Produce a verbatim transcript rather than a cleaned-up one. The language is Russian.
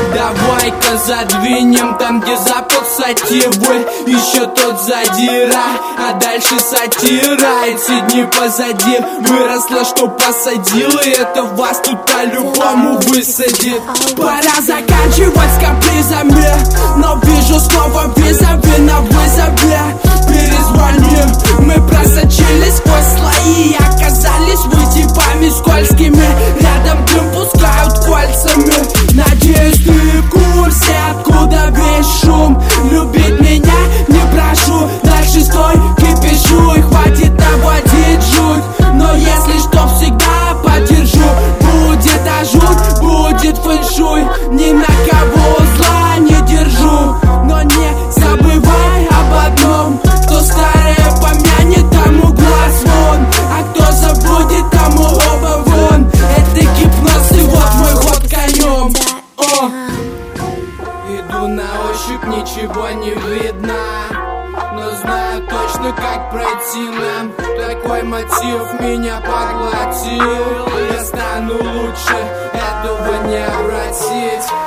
Давай-ка задвинем там, где запах сативы. Еще тот задира, а дальше сатира. Эти дни позади, выросла, что посадила. И это вас тут по-любому высадит. Пора заканчивать с капризами, но вижу снова визави на вызове. Перезвоним, мы просочились сквозь слои и оказались мы типами скользкими. Рядом дым пускают кольцами. Надеюсь, ты в курсе, откуда весь шум. Любить меня не прошу, дальше стой, кипишу. И хватит наводить жуть, но если что, всегда поддержу. Будет ажут, будет фэншуй, ни на кого зла не держу. Но не забывай об одном: кто старое помянет, тому глаз вон, а кто забудет, тому оба вон. Это гипноз, и вот мой ход конем. О! Иду на ощупь, ничего не видно, но знаю точно, как пройти нам. Такой мотив меня поглотил. Я стану лучше, этого не обратить.